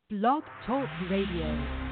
Blog Talk Radio.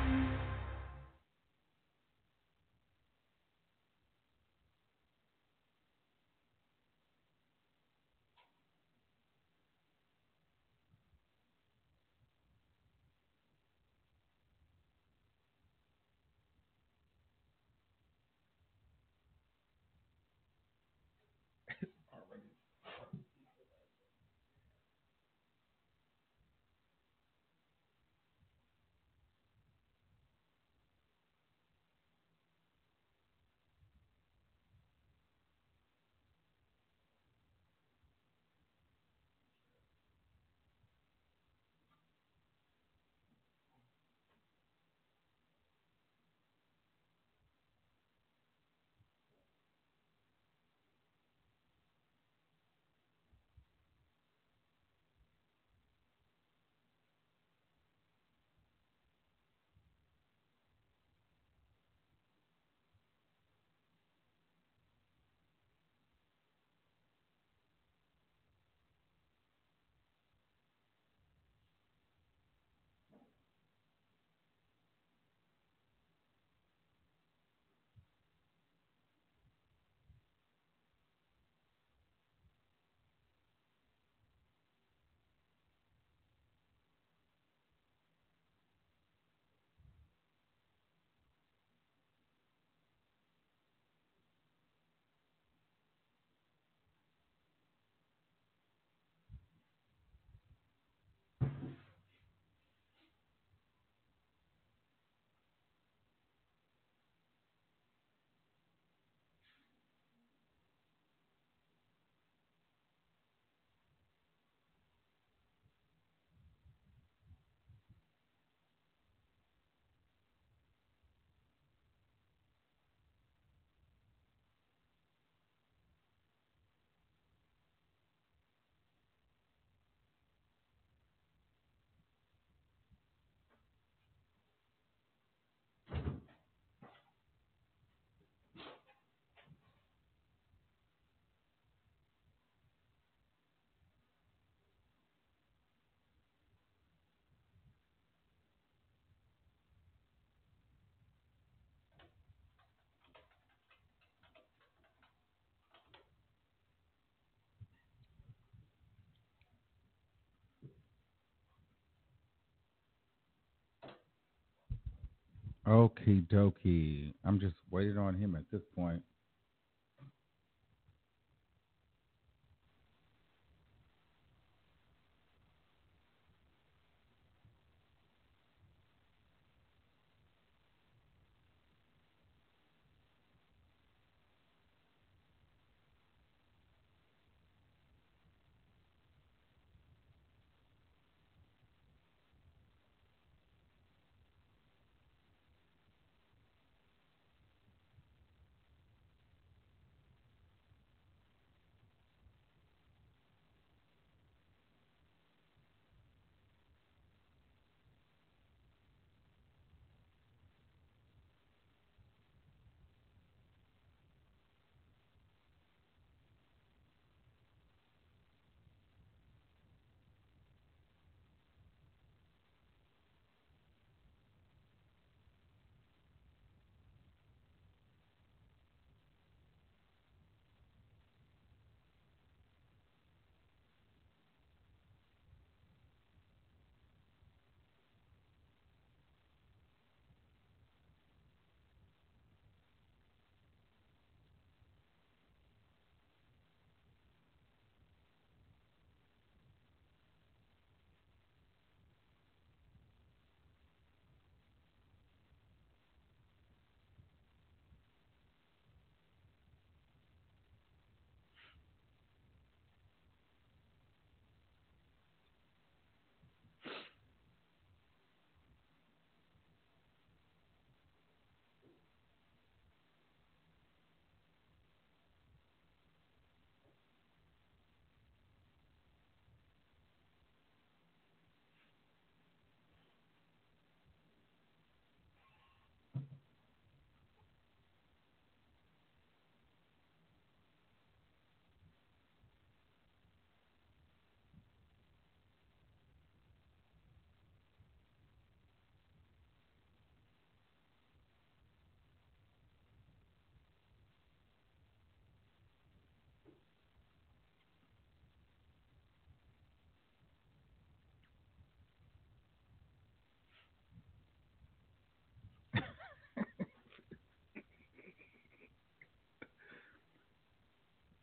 Okie dokie. I'm just waiting on him at this point.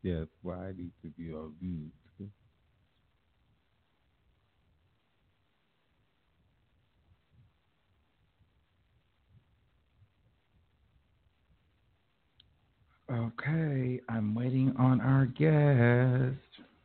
Yes, why I need to be on mute. Okay, I'm waiting on our guest.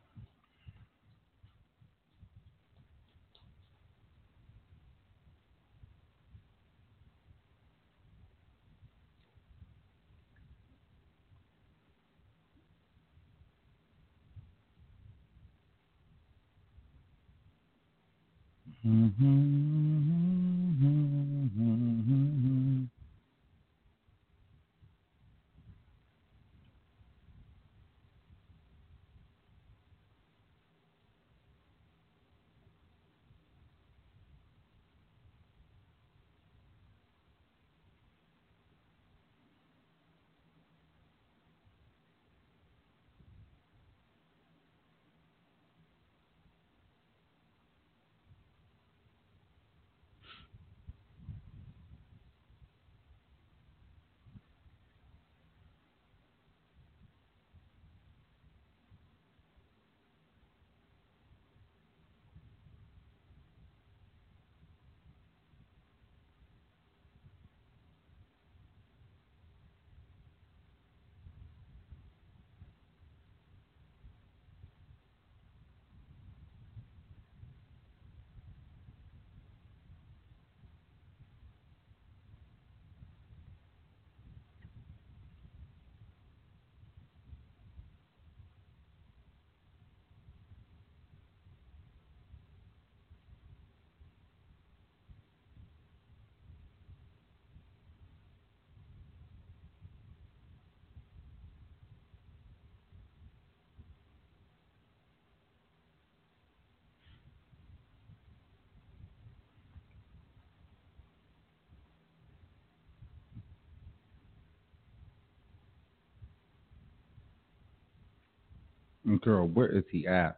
Girl, where is he at?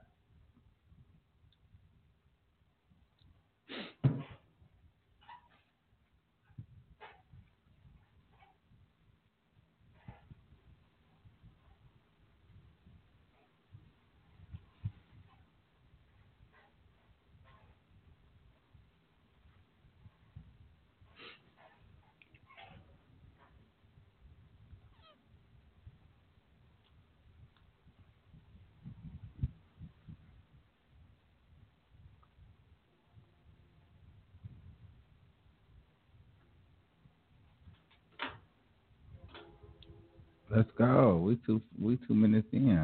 Let's go. We two minutes in.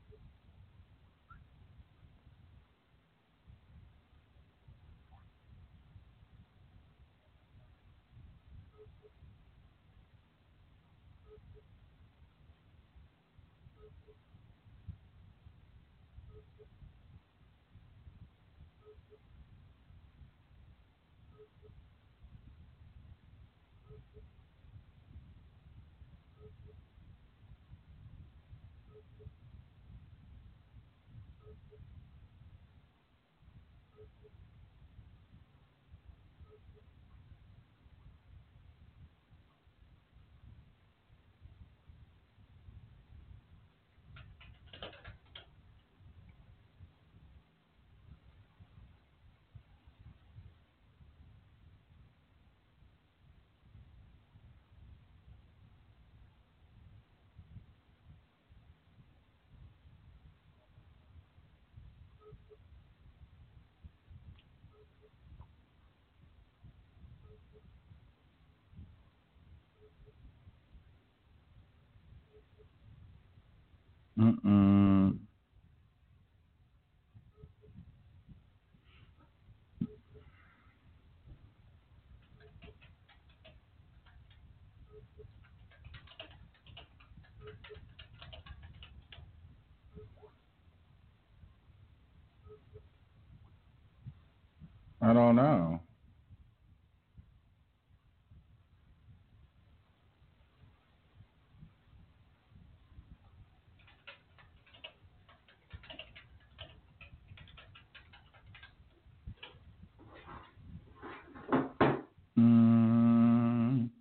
Mm-mm. I don't know. Mm.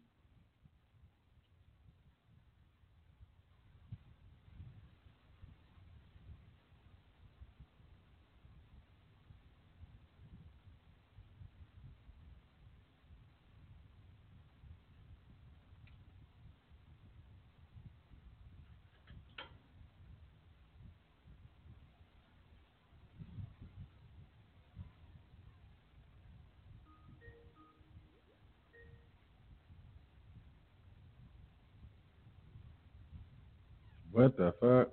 What the fuck?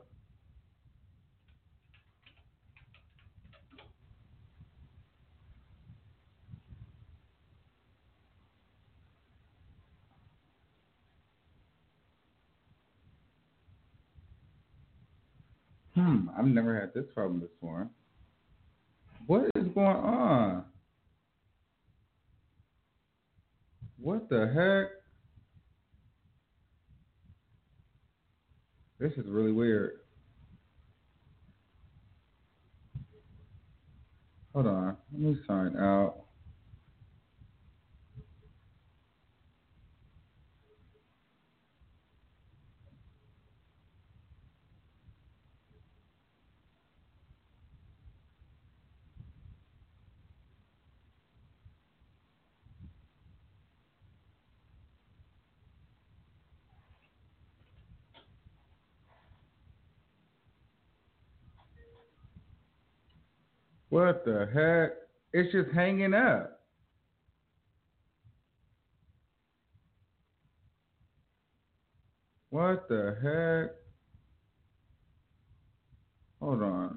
I've never had this problem before. What is going on? What the heck? This is really weird. Hold on. Let me sign out. What the heck? It's just hanging up. What the heck? Hold on.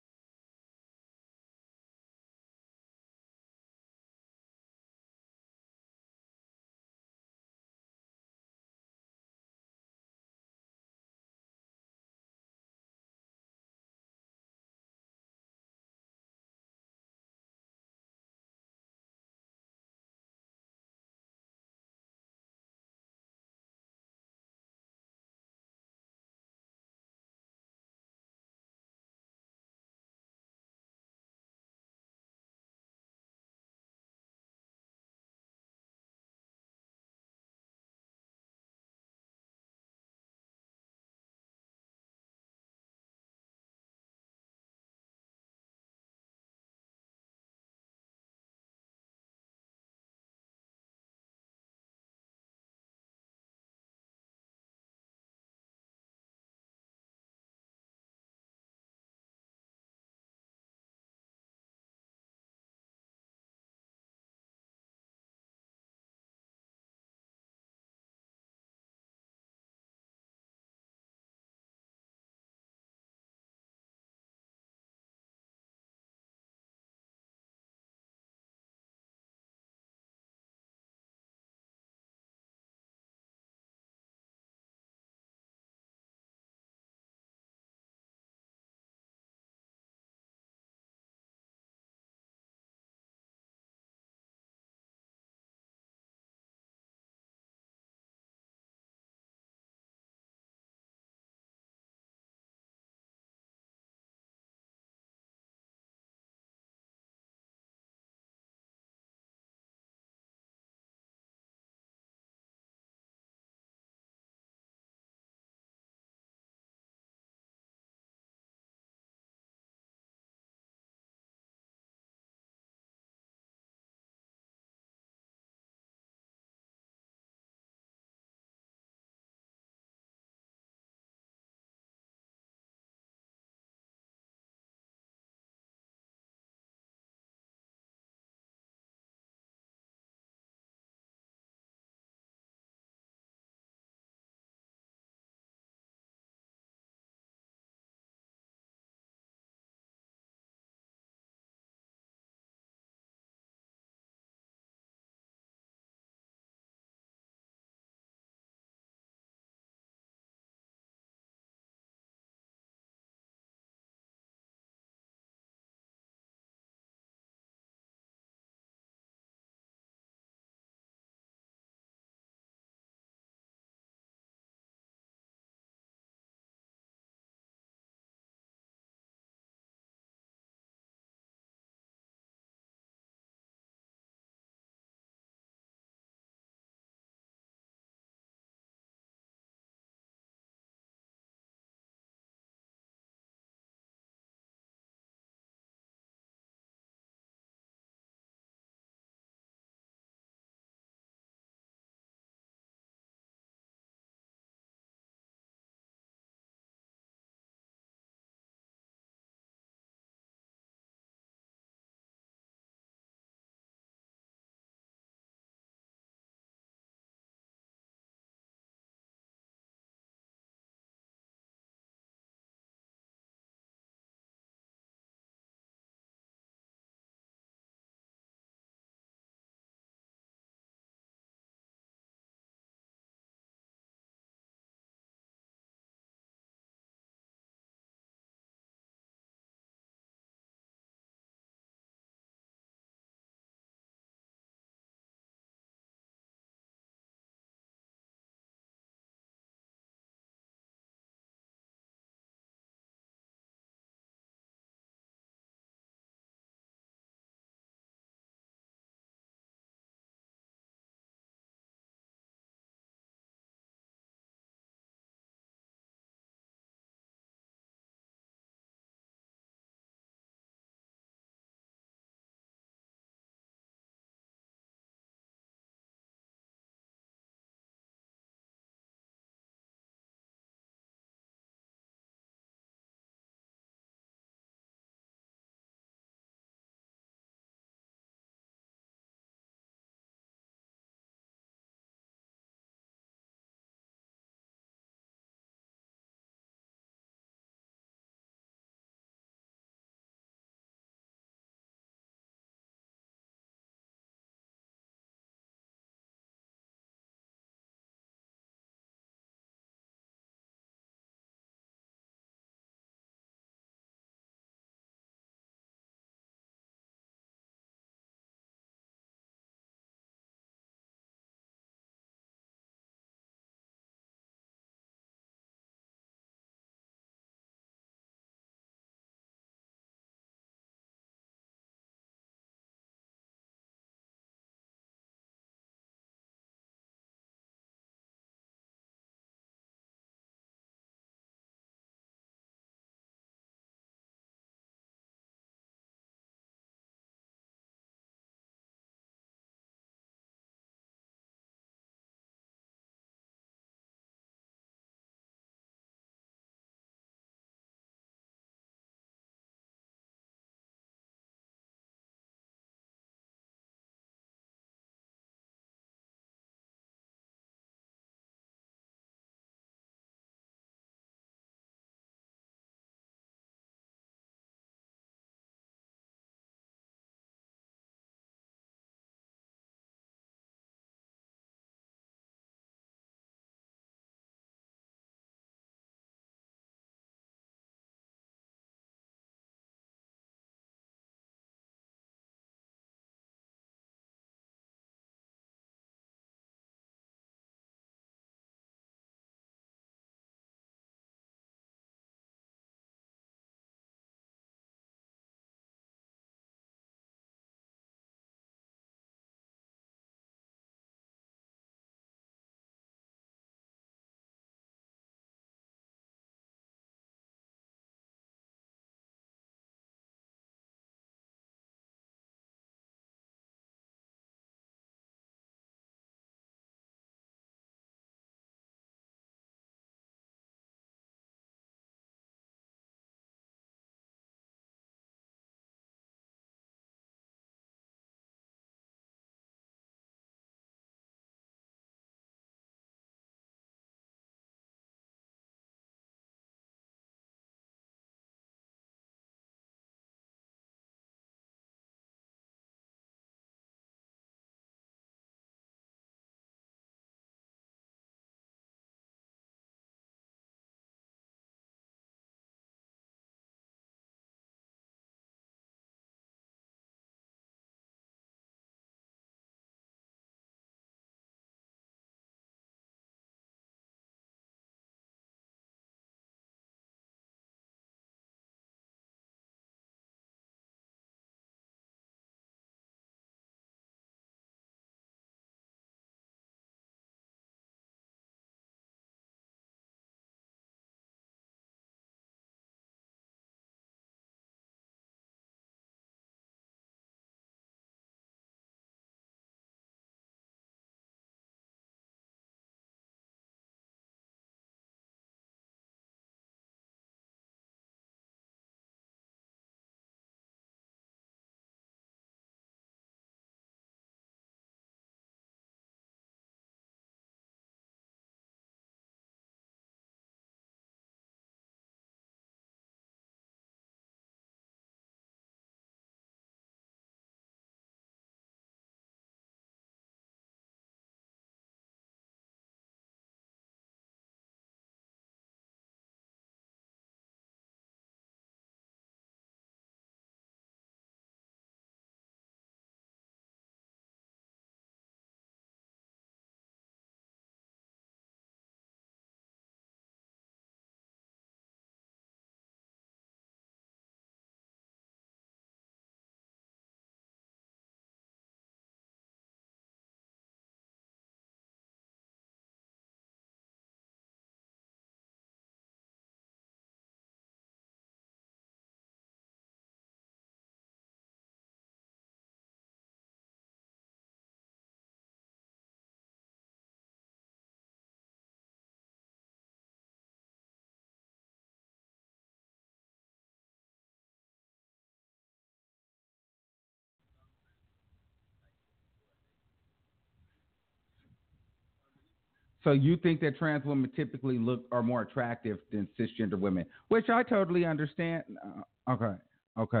So you think that trans women typically are more attractive than cisgender women, which I totally understand. Okay, okay.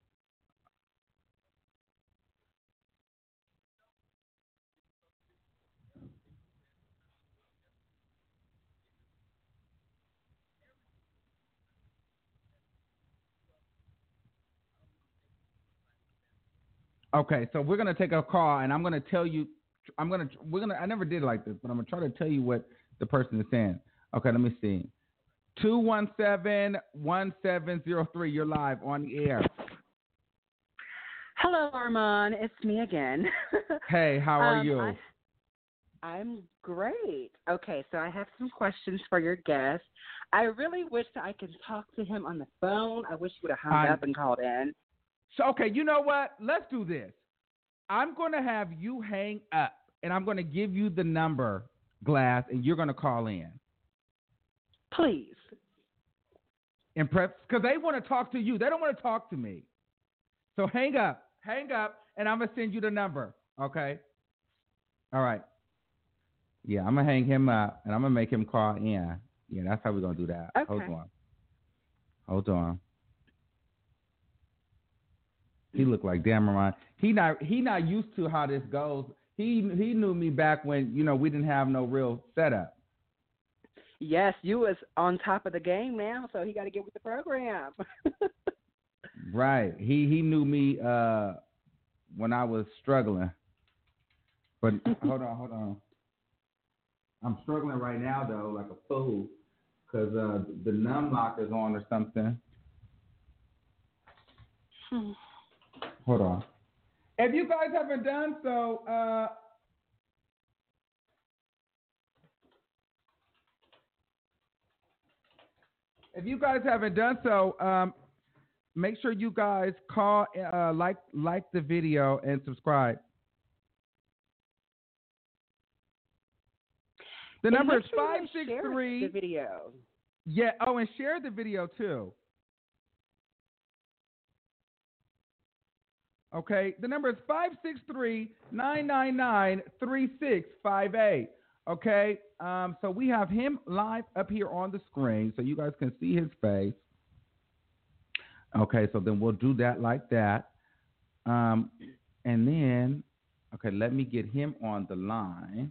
Okay, so we're gonna take a call, and I'm gonna tell you. We're gonna. I never did it like this, but I'm gonna try to tell you what the person is saying. Okay, let me see. 217-1703. You're live on the air. Hello, Armand. It's me again. Hey, how are you? I'm great. Okay, so I have some questions for your guest. I really wish that I could talk to him on the phone. I wish he would have hung up and called in. So, okay, you know what? Let's do this. I'm going to have you hang up, and I'm going to give you the number, Glass, and you're going to call in. Please. Because they want to talk to you. They don't want to talk to me. So hang up, and I'm going to send you the number, okay? All right. Yeah, I'm going to hang him up, and I'm going to make him call in. Yeah, that's how we're going to do that. Okay. Hold on. He looked like Dameron. He not used to how this goes. He knew me back when, we didn't have no real setup. Yes, you was on top of the game now, so he got to get with the program. Right. He knew me when I was struggling. But hold on. I'm struggling right now though, like a fool, because the num lock is on or something. Hold on. If you guys haven't done so, make sure you guys call, like the video and subscribe. The number is 563. The video. Yeah. Oh, and share the video too. Okay. The number is 563-999-3658. Okay. So we have him live up here on the screen, so you guys can see his face. Okay. So then we'll do that like that. And then, okay, let me get him on the line.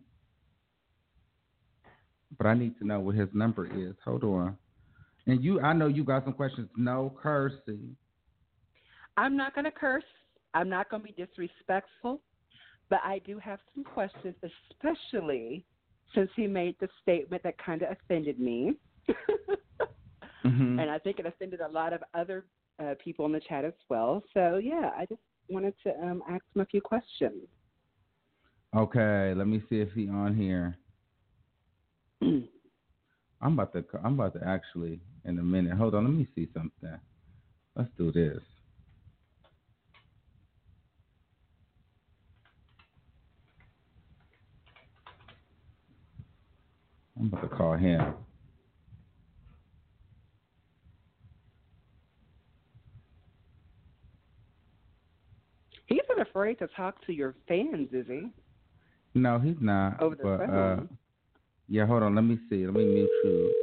But I need to know what his number is. Hold on. And I know you got some questions. No cursing. I'm not going to curse. I'm not going to be disrespectful. But I do have some questions, especially since he made the statement that kind of offended me. Mm-hmm. And I think it offended a lot of other people in the chat as well. So, yeah, I just wanted to ask him a few questions. Okay, let me see if he's on here. I'm about to actually in a minute. Hold on, let me see something. Let's do this. I'm about to call him. He's not afraid to talk to your fans, is he? No, he's not. Over the phone. Yeah, hold on. Let me see. Let me mute you.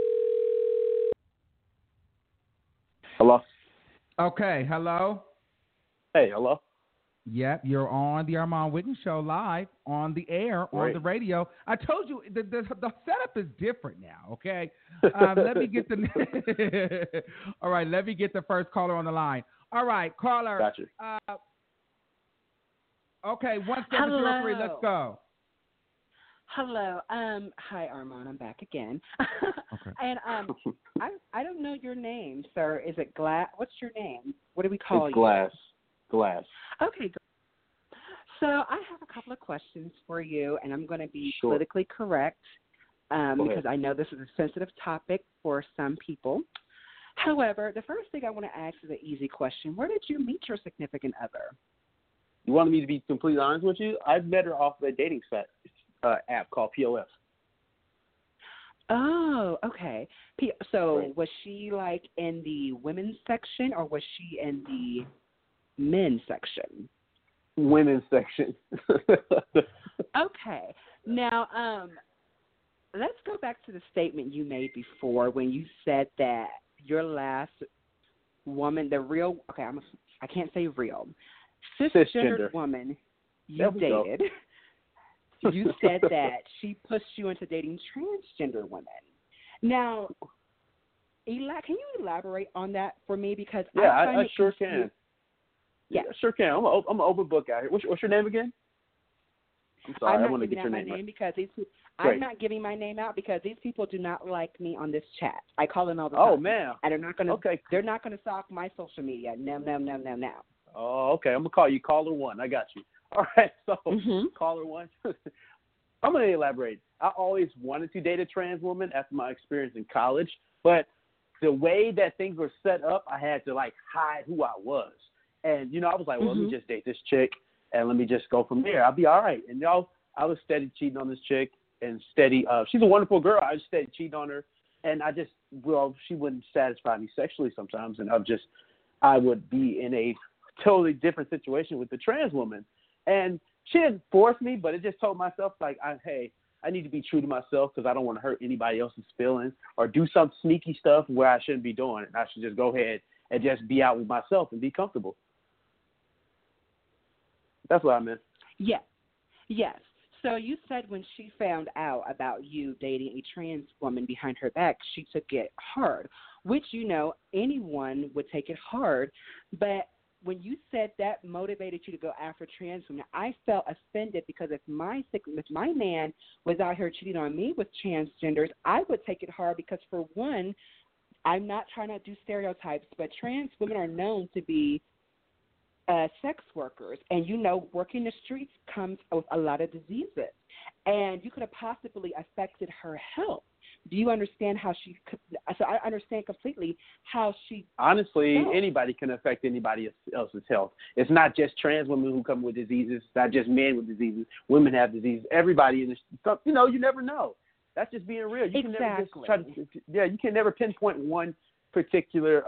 Hello? Okay, hello? Hey, hello? Yep, you're on the Armand Wiggins Show live on the air, on the radio. I told you the setup is different now, okay? Let me get all right, let me get the first caller on the line. All right, caller. Gotcha. Okay, 1703, let's go. Hello. Hi, Armand. I'm back again. Okay. And I don't know your name, sir. Is it Glass? What's your name? What do we call it's you? Glass. Okay. So I have a couple of questions for you, and I'm going to be Sure. politically correct because I know this is a sensitive topic for some people. However, the first thing I want to ask is an easy question. Where did you meet your significant other? You wanted me to be completely honest with you? I met her off a dating site app called POF. Oh, okay. So Right. Was she like in the women's section or was she in the men's section? Women's section. Okay. Now, let's go back to the statement you made before when you said that your last woman, the real, okay, I can't say real, cisgendered woman you dated, you said that she pushed you into dating transgender women. Now, Eli, can you elaborate on that for me? Because I sure can. Yeah, sure can. I'm an open book out here. What's your name again? I'm sorry, I want to get your name right. Because I'm not giving my name out because these people do not like me on this chat. I call them all the time. Oh man, and they're not going to. Okay. They're not going to stalk my social media. No. Oh, okay. I'm gonna call you caller one. I got you. All right. So caller one. I'm gonna elaborate. I always wanted to date a trans woman after my experience in college, but the way that things were set up, I had to like hide who I was. And I was like, well, let me just date this chick and let me just go from there. I'll be all right. And I was steady cheating on this chick and steady. She's a wonderful girl. I just steady cheating on her, and she wouldn't satisfy me sexually sometimes, and I would be in a totally different situation with the trans woman, and she didn't force me, but it just told myself like, I need to be true to myself because I don't want to hurt anybody else's feelings or do some sneaky stuff where I shouldn't be doing it. I should just go ahead and just be out with myself and be comfortable. That's what I meant. Yeah. Yes. So you said when she found out about you dating a trans woman behind her back, she took it hard, which, anyone would take it hard. But when you said that motivated you to go after trans women, I felt offended because if my man was out here cheating on me with transgenders, I would take it hard because, for one, I'm not trying to do stereotypes, but trans women are known to be sex workers. And, working the streets comes with a lot of diseases. And you could have possibly affected her health. Do you understand how she could? So I understand completely how she. Honestly, anybody can affect anybody else's health. It's not just trans women who come with diseases. It's not just men with diseases. Women have diseases. Everybody in this, you never know. That's just being real. You can never just try to, you can never pinpoint one particular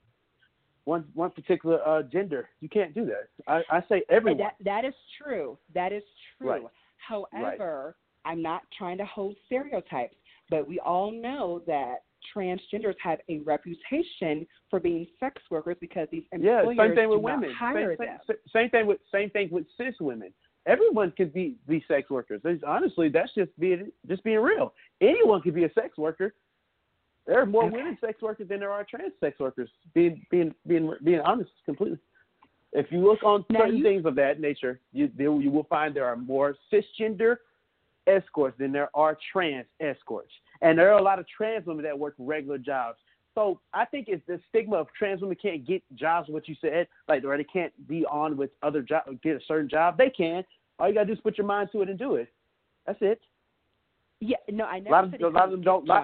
one particular gender. You can't do that. I say everyone. That is true. That is true. Right. However, I'm not trying to hold stereotypes, but we all know that transgenders have a reputation for being sex workers because these employers same thing with do women. Not hire them. Same thing with cis women. Everyone could be sex workers. Honestly, that's just being real. Anyone could be a sex worker. There are more women sex workers than there are trans sex workers. Being honest completely. If you look on certain things of that nature, you will find there are more cisgender escorts than there are trans escorts. And there are a lot of trans women that work regular jobs. So I think it's the stigma of trans women can't get jobs, what you said, or they can't be on with other jobs, get a certain job. They can. All you got to do is put your mind to it and do it. That's it. Yeah, no, I never said a lot of them don't. No.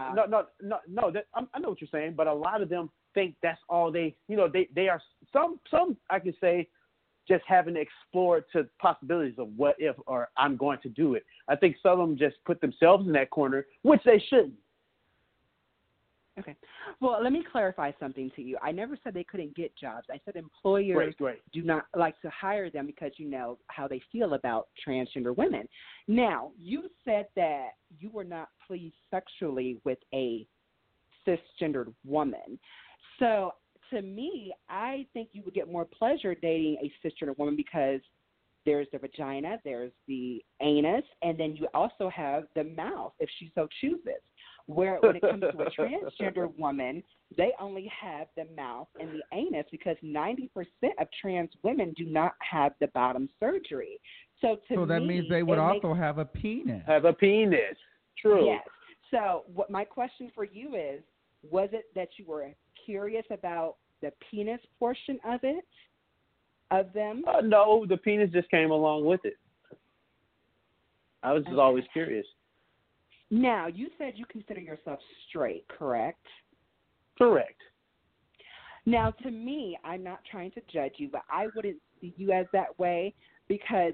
I know what you're saying, but a lot of them think that's all they are. Some I can say just haven't explored to possibilities of what if or I'm going to do it. I think some of them just put themselves in that corner, which they shouldn't. Okay. Well, let me clarify something to you. I never said they couldn't get jobs. I said employers do not like to hire them because how they feel about transgender women. Now, you said that you were not pleased sexually with a cisgendered woman. So, to me, I think you would get more pleasure dating a cisgender woman because there's the vagina, there's the anus, and then you also have the mouth if she so chooses. Where when it comes to a transgender woman, they only have the mouth and the anus because 90% of trans women do not have the bottom surgery. So that means they would also have a penis. Have a penis. True. Yes. So what my question for you is, was it that you were curious about the penis portion of them? No, the penis just came along with it. I was just always curious. Now, you said you consider yourself straight, correct? Correct. Now, to me, I'm not trying to judge you, but I wouldn't see you as that way because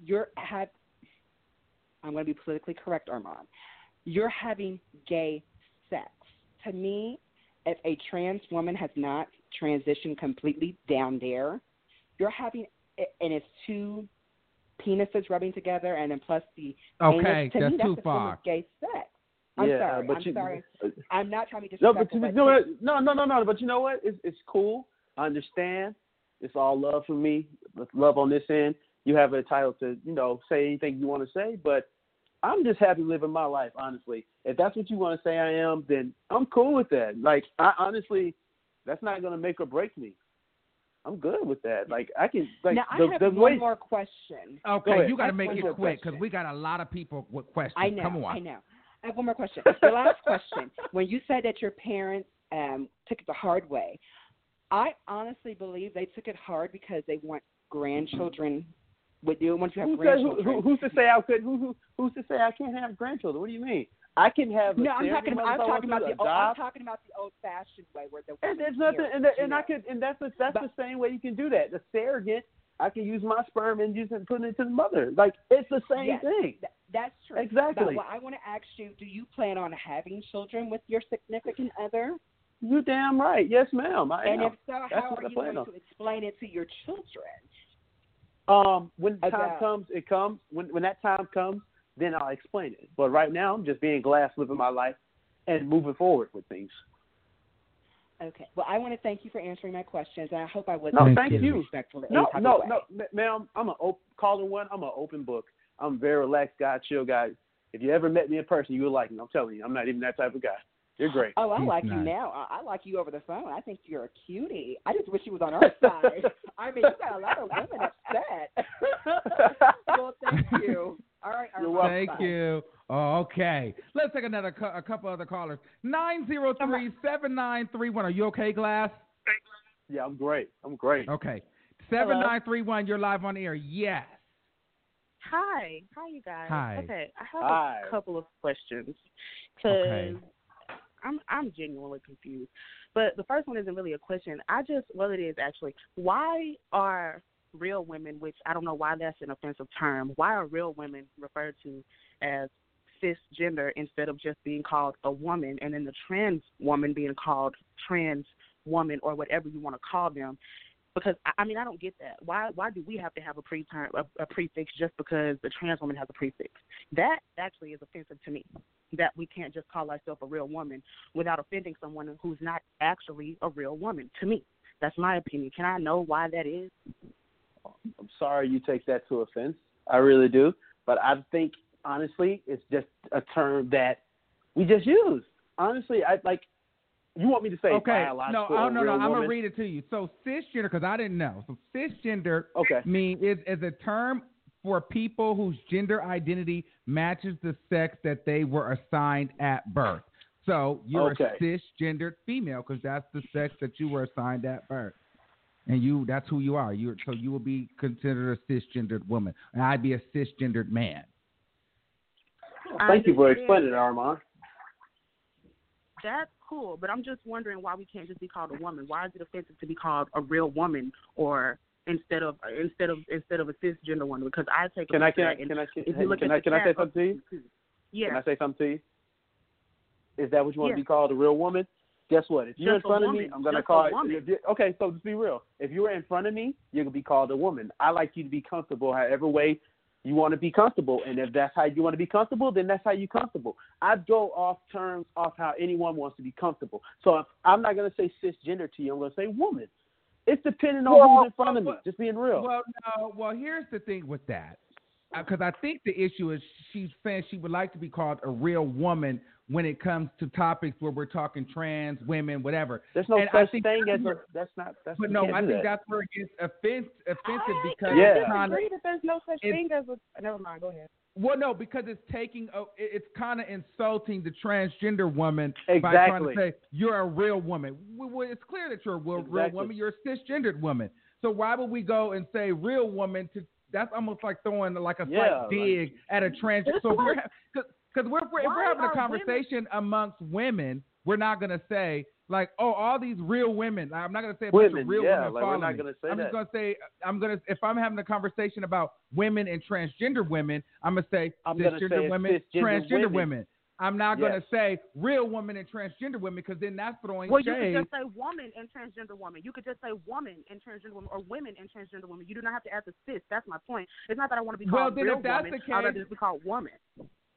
I'm going to be politically correct, Armand. You're having gay sex. To me, if a trans woman has not transitioned completely down there, you're having, and it's two penises rubbing together, and then plus the anus. To that's me, too that's far. A form of gay sex. I'm sorry. I'm not trying to be disrespectful. No. But you know what? It's cool. I understand. It's all love for me. It's love on this end. You have a title to, say anything you want to say. But I'm just happy living my life, honestly. If that's what you want to say I am, then I'm cool with that. Like, I honestly, that's not going to make or break me. I'm good with that. Like, I can. Like, now, I have one more question. Okay, you got to make it quick because we got a lot of people with questions. I know. Come on. I know. I have one more question. The last question. When you said that your parents took it the hard way, I honestly believe they took it hard because they want grandchildren with you. Once you have grandchildren, who's to say I could? Who's to say I can't have grandchildren? What do you mean? I can have. No, I'm talking about the old-fashioned way where the. And there's nothing, and that's the same way you can do that. The surrogate, I can use my sperm and use it and put it into the mother. Like, it's the same thing. That's true. Exactly. But what I want to ask you: do you plan on having children with your significant other? You damn right. Yes, ma'am. I am. And if so, how are you going to explain it to your children? When the time comes, it comes. When that time comes, then I'll explain it. But right now, I'm just being glass, living my life, and moving forward with things. Okay. Well, I want to thank you for answering my questions, and I hope I wasn't disrespectful. No, ma'am. I'm caller one. I'm an open book. I'm a very relaxed guy, chill guy. If you ever met me in person, you would like me. I'm telling you, I'm not even that type of guy. You're great. Oh, I like you now. I like you over the phone. I think you're a cutie. I just wish you was on our side. I mean, you got a lot of women upset. Well, thank you. All right. Thank you. Oh, okay. Let's take a couple other callers. 903-7931. Are you okay, Glass? Yeah, I'm great. Okay. 7931, you're live on air. Yes. Hi, you guys? Hi. Okay, I have a couple of questions because I'm genuinely confused. But the first one isn't really a question. It is actually. Why are real women, which I don't know why that's an offensive term, why are real women referred to as cisgender instead of just being called a woman, and then the trans woman being called trans woman or whatever you want to call them? Because, I mean, I don't get that. Why do we have to have a prefix just because the trans woman has a prefix? That actually is offensive to me, that we can't just call ourselves a real woman without offending someone who's not actually a real woman, to me. That's my opinion. Can I know why that is? I'm sorry you take that to offense. I really do. But I think, honestly, it's just a term that we just use. Honestly, you want me to say biological No, I'm going to read it to you. So cisgender, because I didn't know. So cisgender is a term for people whose gender identity matches the sex that they were assigned at birth. So you're a cisgendered female because that's the sex that you were assigned at birth. And that's who you are. So you will be considered a cisgendered woman. And I'd be a cisgendered man. Thank you for explaining it, Armand. That's cool, but I'm just wondering why we can't just be called a woman. Why is it offensive to be called a real woman or instead of a cisgender woman? Because I take Can I say something to you? Yeah. Can I say something to you? Is that what you want to be called, a real woman? Guess what? If you're in front of me, I'm going to call it. Okay, so just be real. If you were in front of me, you're going to be called a woman. I like you to be comfortable however way you want to be comfortable. And if that's how you want to be comfortable, then that's how you're comfortable. I go off how anyone wants to be comfortable. So I'm not going to say cisgender to you. I'm going to say woman. It's depending on who's in front of me. Just being real. Well, here's the thing with that. Because I think the issue is she's saying she would like to be called a real woman when it comes to topics where we're talking trans, women, whatever. There's no such thing as that's not. But no, I think that's where it gets offensive because I agree that there's no such thing as a. Never mind. Go ahead. Well, no, because it's kind of insulting the transgender woman by trying to say you're a real woman. Well, it's clear that you're a real woman. You're a cisgendered woman. So why would we go and say real woman to? That's almost like throwing like a slight dig at a transgender. So because if we're having a conversation amongst women, we're not going to say like, oh, all these real women. I'm not going to say a bunch of real women we're not going to say I'm just going to say if I'm having a conversation about women and transgender women, I'm going to say cisgender women, transgender women. I'm not going to say real woman and transgender women because then that's throwing shade. You could just say woman and transgender woman. You could just say woman and transgender woman or women and transgender women. You do not have to add the cis. That's my point. It's not that I want to be called real woman. I'd rather just be called woman.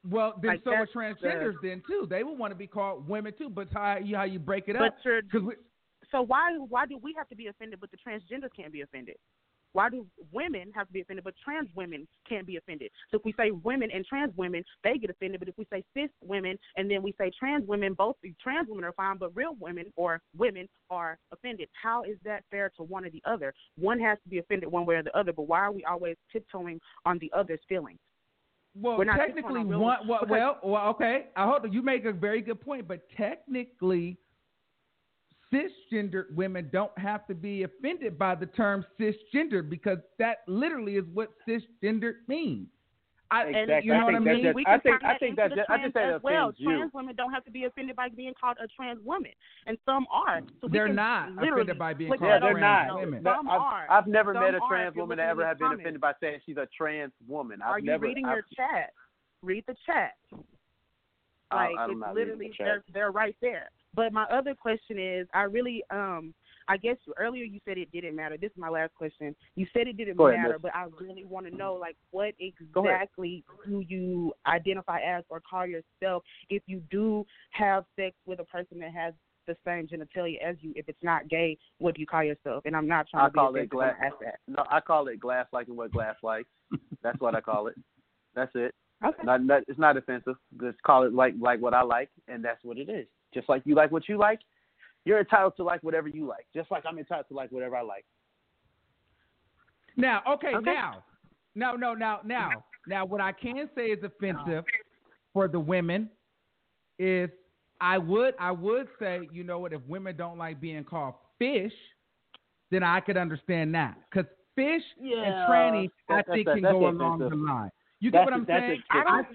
Well, then like, so are transgenders then too. They would want to be called women too, but how you break it up? So why do we have to be offended, but the transgenders can't be offended? Why do women have to be offended, but trans women can't be offended? So if we say women and trans women, they get offended. But if we say cis women and then we say trans women, both trans women are fine, but real women or women are offended. How is that fair to one or the other? One has to be offended one way or the other, but why are we always tiptoeing on the other's feelings? Well, technically, okay. I hope you make a very good point, but technically, cisgender women don't have to be offended by the term cisgender because that literally is what cisgender means. Exactly. You know what I mean? I think that offends you. Trans women don't have to be offended by being called a trans woman, and some are. So they're not offended by being called trans women. Some are. I've never met a trans woman that ever have been offended by saying she's a trans woman. Are you reading your chat? Read the chat. Like I'm it's not literally reading the chat. they're right there. But my other question is, I guess earlier you said it didn't matter. This is my last question. You said it didn't matter, but I really want to know, like, what exactly do you identify as or call yourself if you do have sex with a person that has the same genitalia as you? If it's not gay, what do you call yourself? And I'm not trying to be offensive when I ask that. No, I call it glass liking what glass likes. That's what I call it. That's it. Okay. It's not offensive. Just call it like what I like, and that's what it is. Just like you like what you like, you're entitled to like whatever you like. Just like I'm entitled to like whatever I like. Now, now, what I can say is offensive for the women is I would say, you know what, if women don't like being called fish, then I could understand that. Because fish and tranny, I think, can go along the line. You get what I'm saying?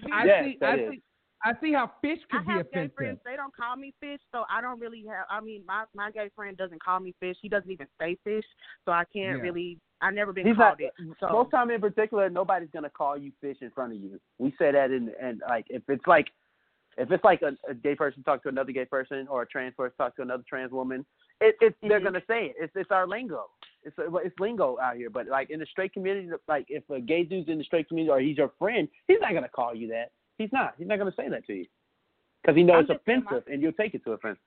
I see how fish could be offensive. I have gay friends. They don't call me fish, so I don't really have. I mean, my gay friend doesn't call me fish. He doesn't even say fish, so I can't really. I've never been called it. So. Most time in particular, nobody's gonna call you fish in front of you. We say that and like if it's like a gay person talk to another gay person or a trans person talk to another trans woman, they're gonna say it. It's our lingo. It's lingo out here. But like in the straight community, like if a gay dude's in the straight community or he's your friend, he's not gonna call you that. He's not. He's not going to say that to you because he knows it's offensive, and you'll take it to offense.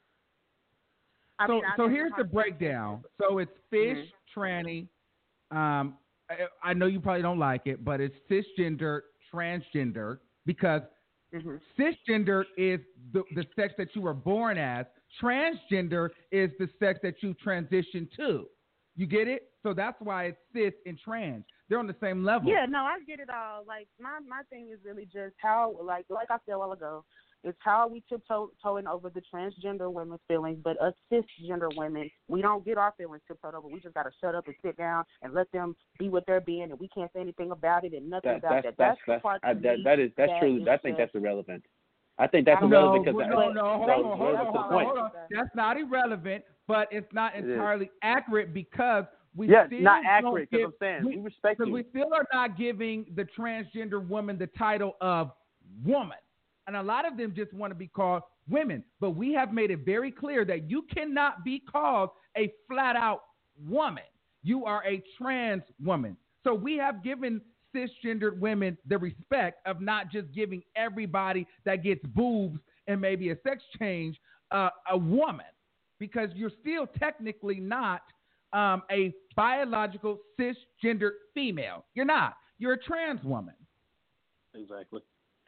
So here's the breakdown. So it's fish, tranny. I know you probably don't like it, but it's cisgender, transgender, because cisgender is the sex that you were born as. Transgender is the sex that you transition to. You get it? So that's why it's cis and trans. They're on the same level. Yeah, no, I get it all. Like my thing is really just how, like I said a while ago, it's how we tiptoeing over the transgender women's feelings, but us cisgender women, we don't get our feelings tiptoed over. We just got to shut up and sit down and let them be what they're being, and we can't say anything about it and nothing about that. That's the part that's true. I think that's irrelevant. I think that's irrelevant because hold on. That's not irrelevant, but it's not entirely accurate because we still not accurate. Because I'm saying we respect you. Because we still are not giving the transgender woman the title of woman, and a lot of them just want to be called women. But we have made it very clear that you cannot be called a flat-out woman. You are a trans woman. So we have given cisgendered women the respect of not just giving everybody that gets boobs and maybe a sex change a woman, because you're still technically not a biological cisgendered female. You're not. You're a trans woman. Exactly.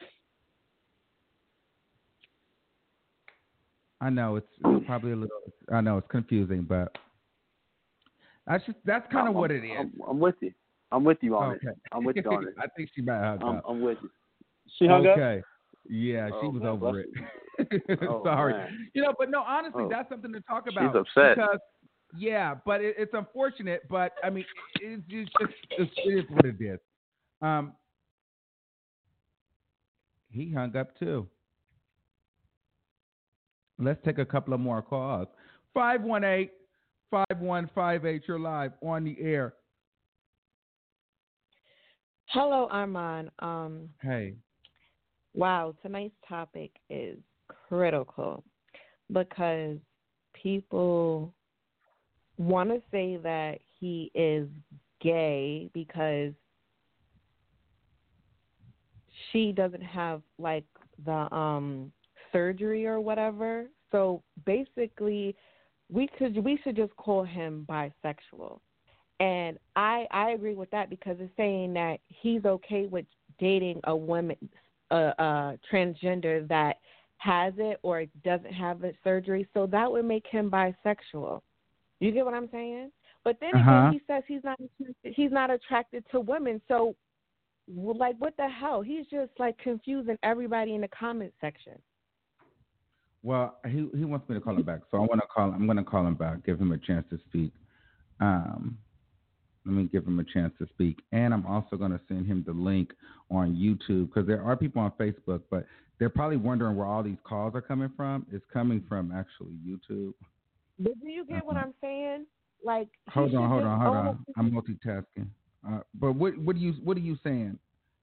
I know it's probably a little. I know it's confusing, but that's kind of what it is. I'm with you. I'm with you on it. I'm with you on it. I think she might hung up. I'm with you. She hung up? Okay. Yeah, she was over it. Sorry. Man. But no, honestly, that's something to talk about. She's upset. Because, but it's unfortunate. But, I mean, it is what it is. He hung up, too. Let's take a couple of more calls. 518-5158, you're live on the air. Hello, Armand. Hey. Wow, tonight's topic is critical because people want to say that he is gay because she doesn't have like the surgery or whatever. So basically, we should just call him bisexual. And I agree with that because it's saying that he's okay with dating a woman, transgender that has it or doesn't have the surgery. So that would make him bisexual. You get what I'm saying? But then again, he says he's not attracted to women. So, like, what the hell? He's just like confusing everybody in the comment section. Well, he wants me to call him back, so I'm going to call him back, give him a chance to speak. Let me give him a chance to speak, and I'm also going to send him the link on YouTube because there are people on Facebook, but they're probably wondering where all these calls are coming from. It's coming from actually YouTube. But do you get what I'm saying? Like, hold on. I'm multitasking. But what are you saying?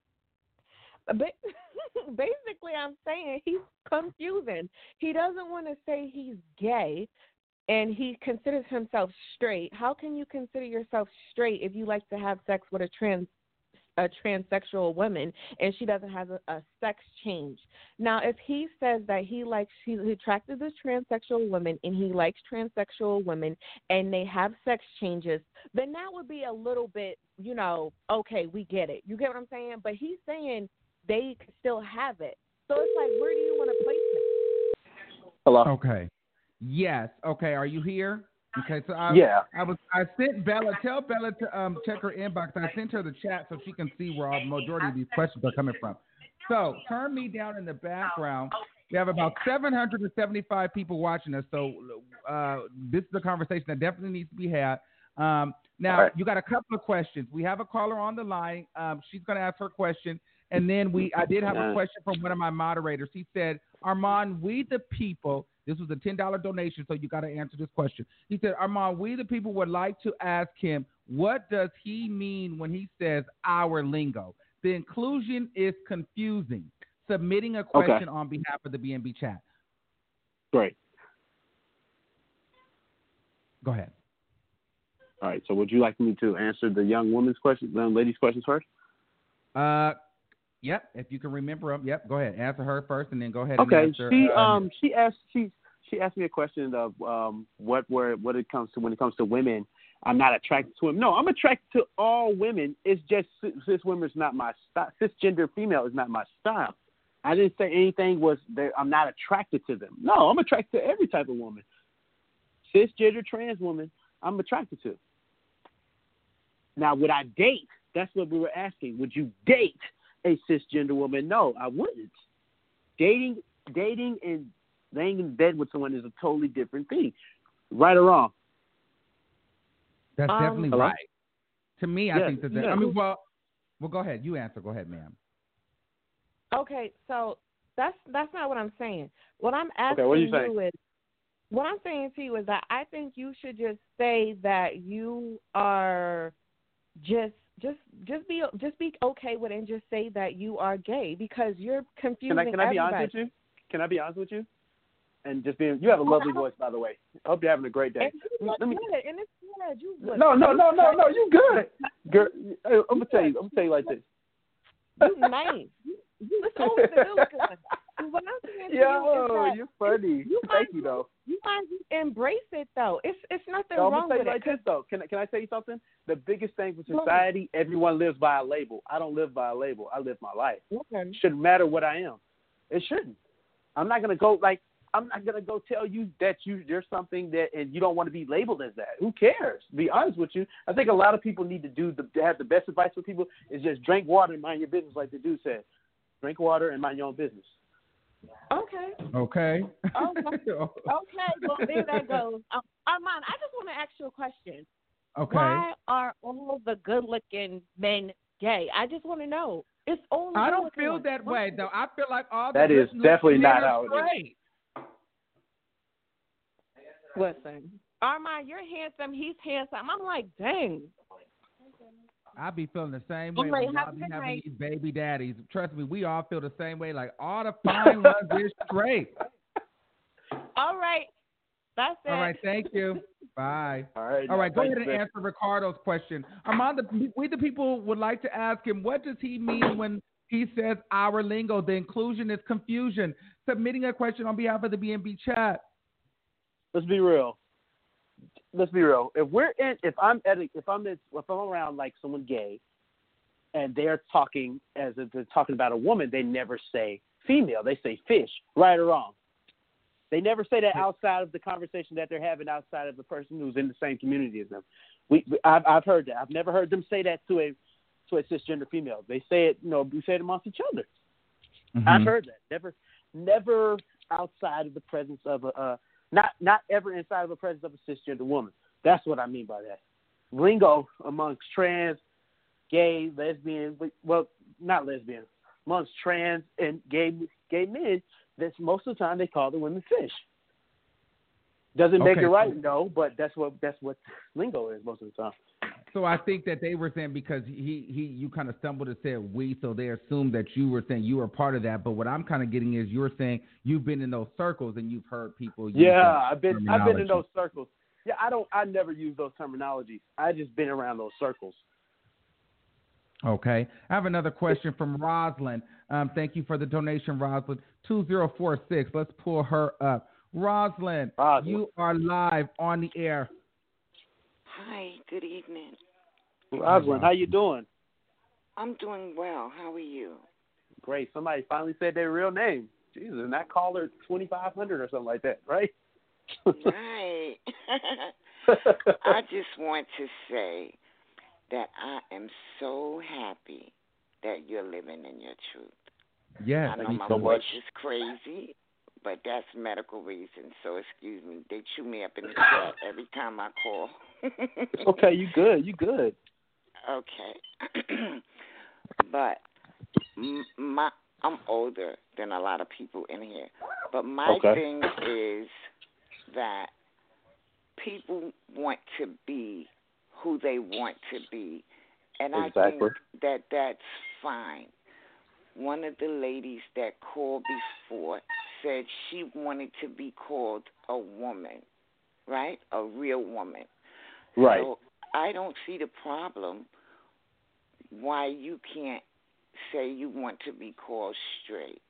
Basically, I'm saying he's confusing. He doesn't want to say he's gay, and he considers himself straight. How can you consider yourself straight if you like to have sex with a transsexual woman and she doesn't have a sex change? Now, if he says that he's attracted to transsexual women and he likes transsexual women and they have sex changes, then that would be a little bit, okay, we get it. You get what I'm saying? But he's saying they still have it. So it's like, where do you want to place it? Hello. Okay. Yes. Okay. Are you here? Okay. So I sent Bella. Tell Bella to check her inbox. I sent her the chat so she can see where the majority of these questions are coming from. So turn me down in the background. We have about 775 people watching us. So this is a conversation that definitely needs to be had. Now you got a couple of questions. We have a caller on the line. She's going to ask her question. And then I did have a question from one of my moderators. He said, Armand, we the people, this was a $10 donation, so you got to answer this question. He said, Armand, we the people would like to ask him, what does he mean when he says our lingo? The inclusion is confusing. Submitting a question on behalf of the BNB chat. Great. Go ahead. All right. So would you like me to answer the young woman's questions, the lady's questions first? Yep, if you can remember them. Yep, go ahead. Answer her first, and then go ahead and answer. She asked me a question of when it comes to women, I'm not attracted to women. No, I'm attracted to all women. It's just cis women is not my style. Cisgender female is not my style. I didn't say anything was that I'm not attracted to them. No, I'm attracted to every type of woman. Cisgender trans woman, I'm attracted to. Now, would I date? That's what we were asking. Would you date a cisgender woman? No, I wouldn't. Dating and laying in bed with someone is a totally different thing. Right or wrong? That's definitely right. To me, I think that. Yeah. I mean, well, go ahead. You answer. Go ahead, ma'am. Okay, so that's not what I'm saying. What I'm asking what I'm saying to you is that I think you should just say that you are just be okay with it and just say that you are gay because you're confusing everybody. Can I be honest with you? Can I be honest with you? And just being, you have a lovely voice, by the way. I hope you're having a great day. And it's good. You good. No, you good. Girl, I'm gonna tell you like this. You nice. It's always the good. What I'm saying to you is that you're funny. Thank you, though. You might embrace it, though. It's nothing wrong with it. Like this, though. Can I tell you something? The biggest thing with society, everyone lives by a label. I don't live by a label. I live my life. Okay. It shouldn't matter what I am. It shouldn't. I'm not gonna go tell you that you're something that and you don't want to be labeled as that. Who cares? To be honest with you, I think a lot of people need to have the best advice for people is just drink water and mind your business, like the dude said. Drink water and mind your own business. Okay. Okay. Well, there that goes. Armand, I just want to ask you a question. Okay. Why are all the good-looking men gay? I just want to know. It's only. I don't feel that way, though. I feel like all the that is definitely not how it is. Listen, Armand, you're handsome. He's handsome. I'm like, dang. I be feeling the same way when y'all be having these baby daddies. Trust me, we all feel the same way. Like all the fine ones is straight. All right, that's it. All right, thank you. Bye. All right. Go ahead and answer Ricardo's question. Armand, we the people would like to ask him, what does he mean when He says our lingo, the inclusion is confusion. Submitting a question on behalf of the BNB chat. Let's be real. If I'm around like someone gay, and they're talking as if they're talking about a woman, they never say female. They say fish, right or wrong. They never say that outside of the conversation that they're having outside of the person who's in the same community as them. I've heard that. I've never heard them say that to a cisgender female. They say it, we say it amongst each other. Mm-hmm. I've heard that. Never outside of the presence of not ever inside of the presence of a cisgender woman. That's what I mean by that. Lingo amongst trans, gay, lesbian, well, not lesbian, amongst trans and gay men, that's most of the time they call the women fish. Doesn't make it right, no, but that's what lingo is most of the time. So I think that they were saying because you kind of stumbled and said we, so they assumed that you were saying you were part of that. But what I'm kind of getting is you're saying you've been in those circles and you've heard people. I've been in those circles. Yeah, I never use those terminologies. I just been around those circles. Okay. I have another question from Rosalind. Thank you for the donation, Rosalind. 2046. Let's pull her up. Rosalind, you are live on the air. Hi, good evening. Rosalind, how you doing? I'm doing well. How are you? Great. Somebody finally said their real name. Jesus, and that caller 2500 or something like that, right? Right. I just want to say that I am so happy that you're living in your truth. Yeah, I know my voice is crazy, but that's medical reasons. So excuse me. They chew me up in the chat every time I call. Okay, you good. Okay. But I'm older than a lot of people in here. But my thing is that people want to be who they want to be. And I think that that's fine. One of the ladies that called before said she wanted to be called a woman, right? A real woman. Right. So I don't see the problem why you can't say you want to be called straight.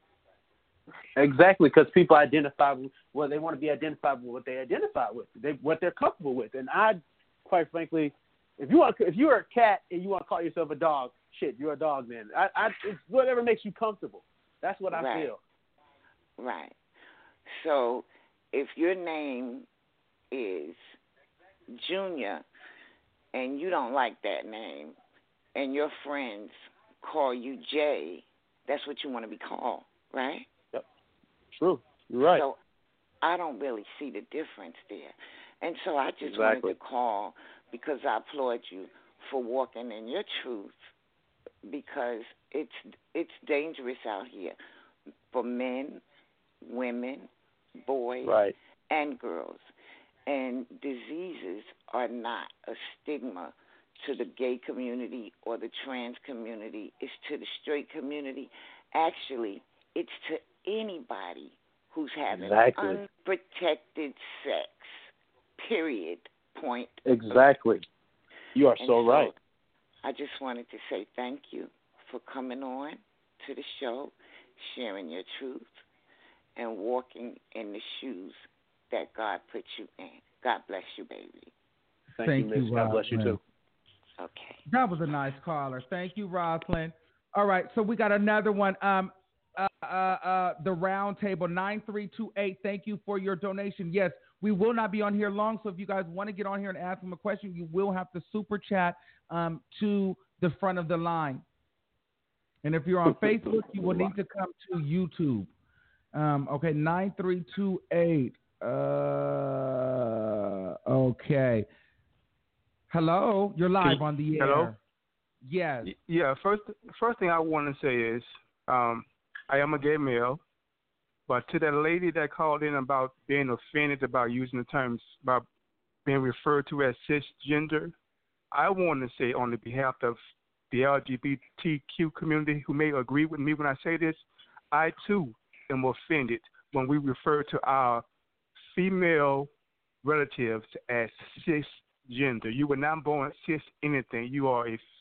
Exactly, because people identify with, well, they want to be identified with what they identify with, what they're comfortable with. And I, quite frankly, if you're a cat and you want to call yourself a dog, shit, you're a dog then. It's whatever makes you comfortable. That's what I feel. Right. So if your name is Junior and you don't like that name and your friends call you Jay, that's what you want to be called, right? Yep. True. You're right. So I don't really see the difference there. And so I just wanted to call because I applaud you for walking in your truth, because it's dangerous out here for men, women, boys, and girls. And diseases are not a stigma to the gay community or the trans community. It's to the straight community. Actually, it's to anybody who's having unprotected sex, period, point. Exactly. You are so right. I just wanted to say thank you for coming on to the show, sharing your truth, and walking in the shoes that God put you in. God bless you, baby. Thank you, Miss. God bless you, too. Okay. That was a nice caller. Thank you, Rosalind. All right, so we got another one. The round table, 9328. Thank you for your donation. Yes, we will not be on here long, so if you guys want to get on here and ask them a question, you will have to super chat to the front of the line. And if you're on Facebook, you will need to come to YouTube. Okay, 9328. Okay. Hello, you're live on the air. Hello? Yes. Yeah, first thing I want to say is I am a gay male, but to that lady that called in about being offended about using the terms, about being referred to as cisgender, I want to say on the behalf of the LGBTQ community who may agree with me when I say this, I too am offended when we refer to our female relatives as cisgender. You were not born cis anything. You are a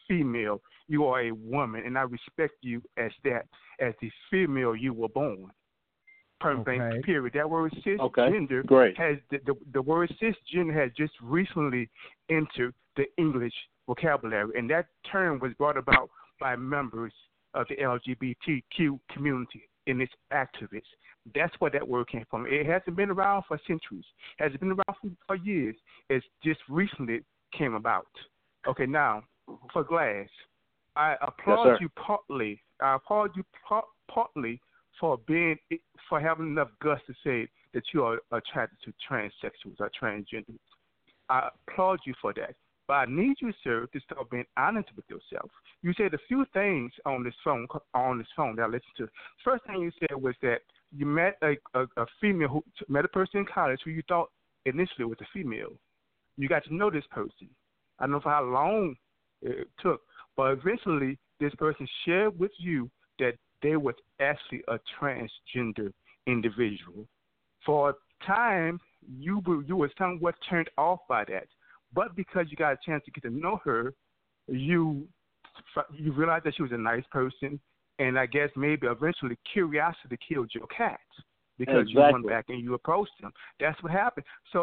female. You are a woman, and I respect you as that, as the female you were born. Point period. That word cisgender has the word cisgender has just recently entered the English vocabulary, and that term was brought about by members of the LGBTQ community and its activists. That's where that word came from. It hasn't been around for centuries. It hasn't been around for years. It's just recently came about. Okay, now for Glass, I applaud you partly. I applaud you partly for having enough guts to say that you are attracted to transsexuals or transgenders. I applaud you for that. But I need you, sir, to start being honest with yourself. You said a few things on this phone that I listened to. First thing you said was that you met a female met a person in college who you thought initially was a female. You got to know this person. I don't know for how long it took, but eventually this person shared with you that they was actually a transgender individual. For a time, you were somewhat turned off by that. But because you got a chance to get to know her, you realized that she was a nice person, and I guess maybe eventually curiosity killed your cat because you went back and you approached them. That's what happened. So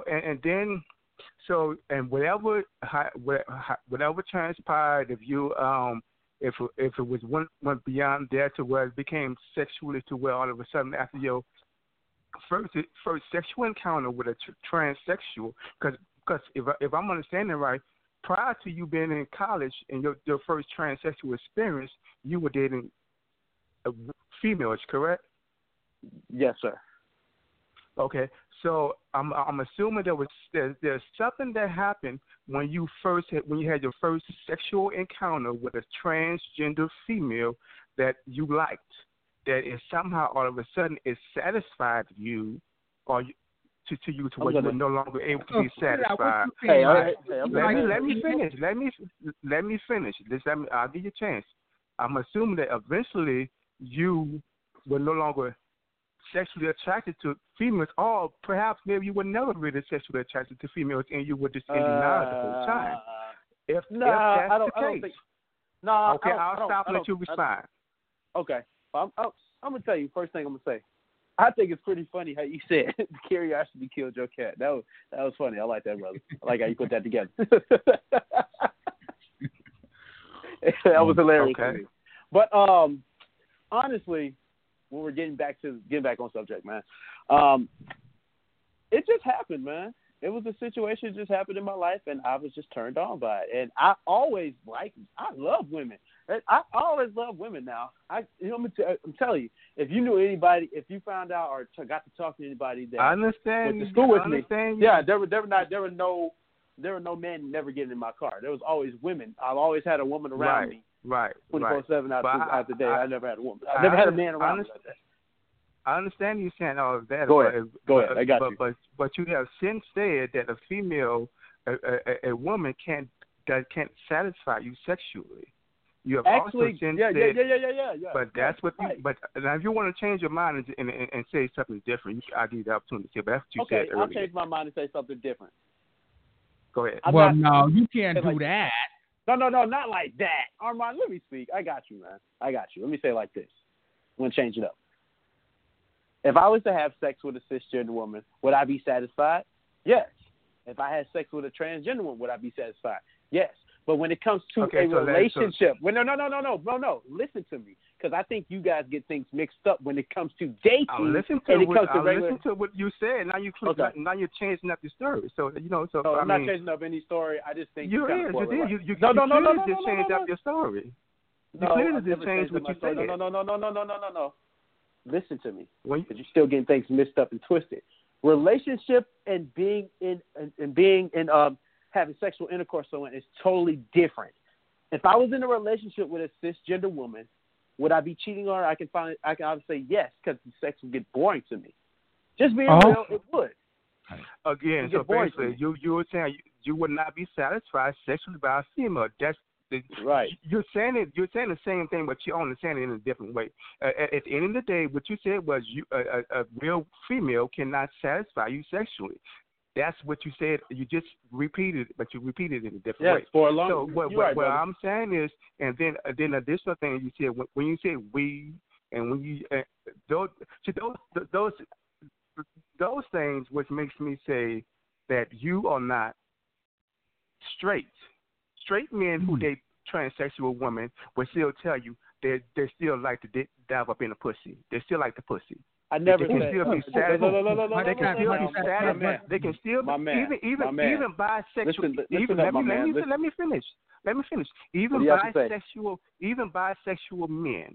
whatever transpired, if it went beyond that to where it became sexually to where all of a sudden after your first sexual encounter with a transsexual, because if I'm understanding right, prior to you being in college and your first transsexual experience, you were dating females, correct? Yes, sir. Okay, so I'm assuming there's something that happened when you had your first sexual encounter with a transgender female that you liked, that it somehow all of a sudden it satisfied you, or to you to where you were no longer able to be satisfied. Let me finish. I'll give you a chance. I'm assuming that eventually you were no longer sexually attracted to females, or perhaps maybe you were never really sexually attracted to females, and you were just in denial the whole time. If that's the case, okay, I'll stop and let you respond. Okay, I'm gonna tell you. First thing I'm gonna say, I think it's pretty funny how you said curiosity killed your cat. That was funny. I like that, brother. I like how you put that together. That was hilarious. Okay. But honestly, when we're getting back on subject, man, it just happened, man. It was a situation that just happened in my life, and I was just turned on by it. And I love women. I always love women now. I'm telling you, if you knew anybody, if you found out or got to talk to anybody that went to school with me, yeah, there were no men never getting in my car. There was always women. I've always had a woman around me. Right. 24/7 out the day. I never had a woman. I never had a man around me like that. I understand you saying all of that. Go ahead. I got you. But you have since said that a female, a woman can't satisfy you sexually. You have also since said, yeah. But that's what. Right. But now, if you want to change your mind and say something different, I'll give you the opportunity to say. But that's what you said earlier. I'll change my mind and say something different. Go ahead. No, you can't do that. No, not like that. Armand, let me speak. I got you, man. I got you. Let me say it like this. I'm going to change it up. If I was to have sex with a cisgender woman, would I be satisfied? Yes. If I had sex with a transgender woman, would I be satisfied? Yes. But when it comes to a relationship, no. Listen to me, because I think you guys get things mixed up when it comes to dating. Listen to what you said. Now you're changing up your story. So I'm not changing up any story. I just think you did. You clearly just changed up your story. You clearly just changed what you said. No. Listen to me, because you're still getting things mixed up and twisted. Relationship and being in having sexual intercourse with someone is totally different. If I was in a relationship with a cisgender woman, would I be cheating on her? I can obviously say yes, because the sex would get boring to me. Just being real, it would. Again, so basically, you were saying you would not be satisfied sexually by a female. That's right. You're saying the same thing, but you're only saying it in a different way. At the end of the day, what you said was a real female cannot satisfy you sexually. That's what you said. You just repeated, but you repeated it in a different way. Yes, for a long. So what I'm saying is, and then additional thing you said when you say we, and when you those things, which makes me say that you are not straight. Straight men who date transsexual women will still tell you they still like to dive up in the pussy. They still like the pussy. I never they can said. still be satisfied. They can still be satisfied. They can still be even bisexual. Let me finish. Even bisexual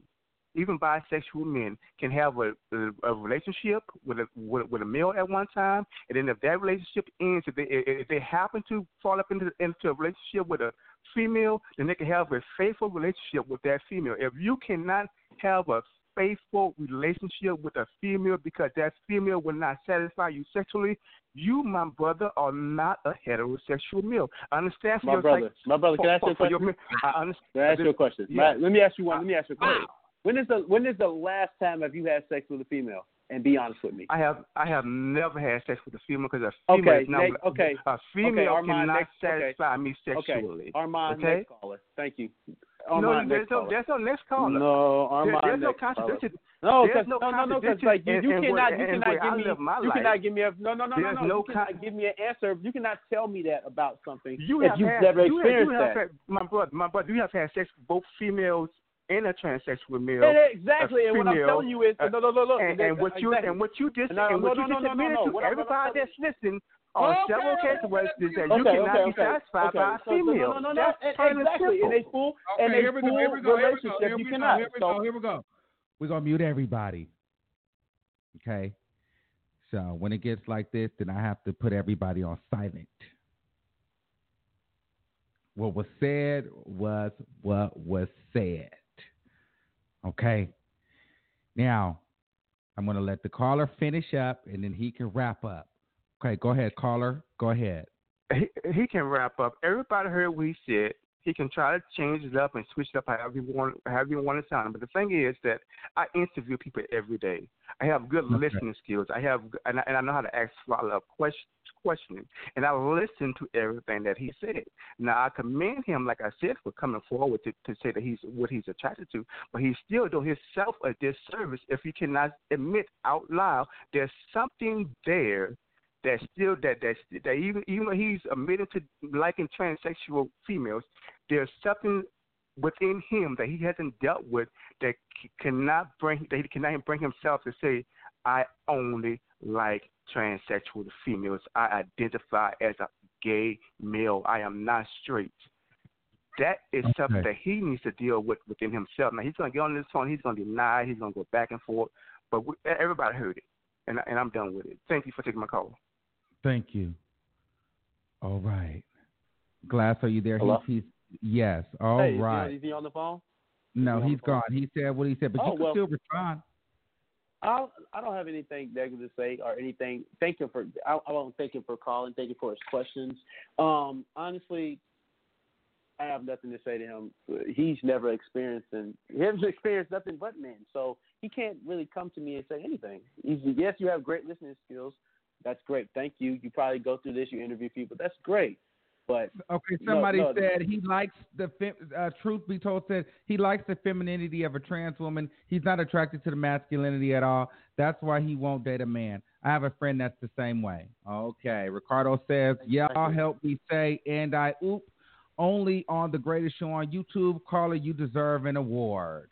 men can have a relationship with a male at one time, and then if that relationship ends, if they happen to fall up into a relationship with a female, then they can have a faithful relationship with that female. If you cannot have a faithful relationship with a female because that female will not satisfy you sexually, you, my brother, are not a heterosexual male. I understand. My brother, can I ask you a question? Can I ask you a question? Yeah. Let me ask you one. Wow. When is the last time have you had sex with a female? And be honest with me. I have never had sex with a female because a female cannot satisfy me sexually. Armand, next caller. Thank you. Armand, there's no next caller. No, Armand, there's no contradiction. No, because like you cannot give me an answer. You cannot tell me that about something if you've never experienced that. My brother, you have had sex with both females and a transsexual male. Exactly, and what I'm telling you is look. And what you just admitted to everybody that's listening on several occasions was that you cannot be satisfied by a female. Exactly. In a full relationship, you cannot. Here we go. We're gonna mute everybody. Okay. So when it gets like this, then I have to put everybody on silent. What was said was what was said. Okay. Now, I'm going to let the caller finish up, and then he can wrap up. Okay, go ahead, caller. Go ahead. He can wrap up. Everybody heard what he said. He can try to change it up and switch it up however you want to sound. But the thing is that I interview people every day. I have good listening skills. I know how to ask follow-up questioning, and I listen to everything that he said. Now I commend him, like I said, for coming forward to say that he's attracted to, but he's still doing himself a disservice if he cannot admit out loud there's something there that even though he's admitted to liking transsexual females, there's something within him that he hasn't dealt with that he cannot bring himself to say, I only like transsexual females. I identify as a gay male. I am not straight. That is something that he needs to deal with within himself. Now he's going to get on this phone. He's going to deny. He's going to go back and forth. But everybody heard it, and I'm done with it. Thank you for taking my call. Thank you. All right. Glass, are you there? Hello? Yes. All right. Is he on the phone? No, he's gone. He said what he said, but you can still respond. I don't have anything negative to say or anything. I won't thank him for calling. Thank you for his questions. Honestly, I have nothing to say to him. He hasn't experienced nothing but men, so he can't really come to me and say anything. Yes, you have great listening skills. That's great. Thank you. You probably go through this. You interview people. That's great. But okay, somebody said he likes truth be told, said he likes the femininity of a trans woman. He's not attracted to the masculinity at all. That's why he won't date a man. I have a friend that's the same way. Okay. Ricardo says, y'all help me say, and I only on the greatest show on YouTube. Caller, you deserve an award.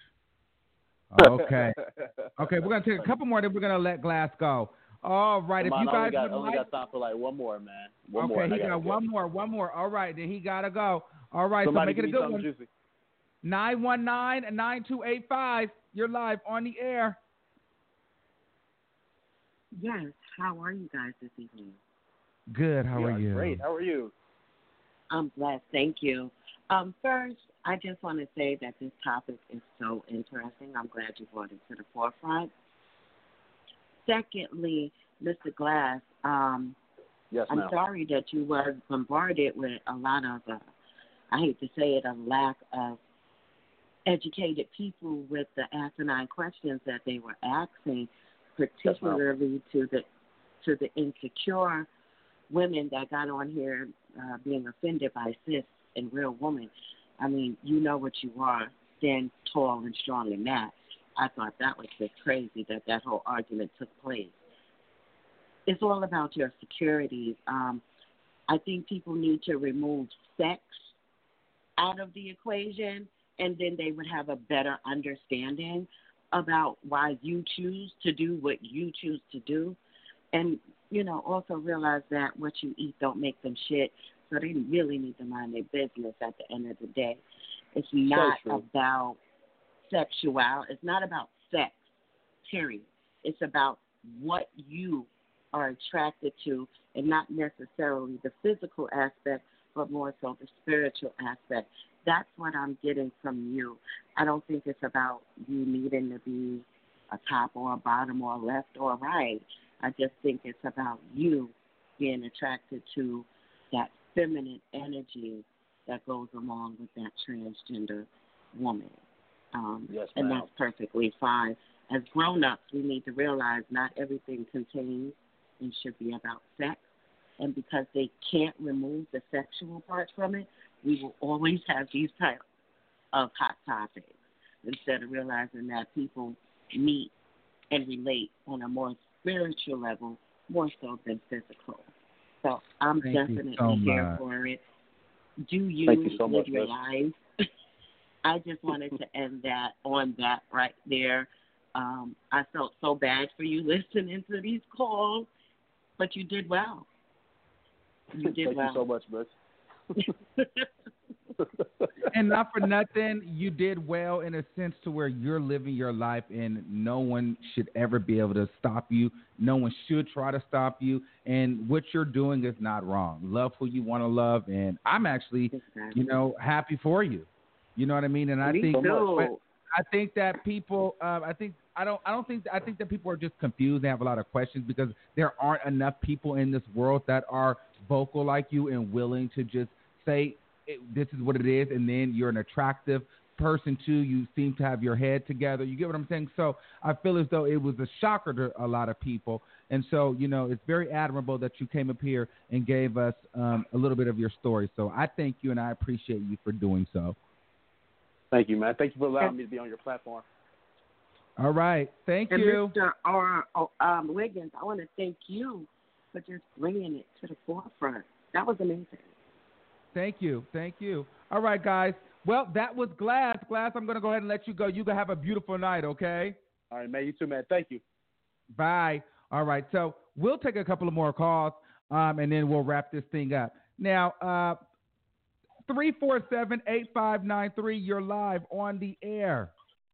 Okay. Okay, we're going to take a couple more, then we're going to let Glass go. All right. If you guys only got time for like one more, man. One more. He got one more. All right, then he got to go. All right, so make it a good one. 919-9285. You're live on the air. Yes. How are you guys this evening? Good. How are you? Great. How are you? I'm blessed. Thank you. First, I just want to say that this topic is so interesting. I'm glad you brought it to the forefront. Secondly, Mr. Glass, yes, I'm sorry that you were bombarded with a lot of, I hate to say it, a lack of educated people with the asinine questions that they were asking, particularly to the insecure women that got on here being offended by cis and real woman. I mean, you know what you are, stand tall and strong in that. I thought that was just crazy that whole argument took place. It's all about your security. I think people need to remove sex out of the equation, and then they would have a better understanding about why you choose to do what you choose to do. And, you know, also realize that what you eat don't make them shit, so they really need to mind their business at the end of the day. It's not about sexuality. It's not about sex, period. It's about what you are attracted to, and not necessarily the physical aspect, but more so the spiritual aspect. That's what I'm getting from you. I don't think it's about you needing to be a top or a bottom or a left or a right. I just think it's about you being attracted to that feminine energy that goes along with that transgender woman. Yes, and that's perfectly fine. As grown-ups, we need to realize not everything contains and should be about sex. And because they can't remove the sexual part from it, we will always have these types of hot topics instead of realizing that people meet and relate on a more spiritual level, more so than physical. So I'm definitely here for it. Do you live your life? I just wanted to end that on that right there. I felt so bad for you listening to these calls, but you did well. You did well. Thank you so much, Miss. And not for nothing, you did well in a sense to where you're living your life and no one should ever be able to stop you. No one should try to stop you. And what you're doing is not wrong. Love who you want to love. And I'm actually, happy for you. You know what I mean? And I think that people, I think that people are just confused. They have a lot of questions because there aren't enough people in this world that are vocal like you and willing to just say, this is what it is, and then you're an attractive person too. You seem to have your head together. You get what I'm saying? So I feel as though it was a shocker to a lot of people. And so, it's very admirable that you came up here and gave us a little bit of your story. So I thank you, and I appreciate you for doing so. Thank you, man. Thank you for allowing me to be on your platform. All right. Thank you. Mr. Wiggins, I want to thank you for just bringing it to the forefront. That was amazing. Thank you. Thank you. All right, guys. Well, that was Glass. Glass, I'm going to go ahead and let you go. You can have a beautiful night, okay? All right, man. You too, man. Thank you. Bye. All right. So we'll take a couple of more calls, and then we'll wrap this thing up. Now, 347-8593, you're live on the air.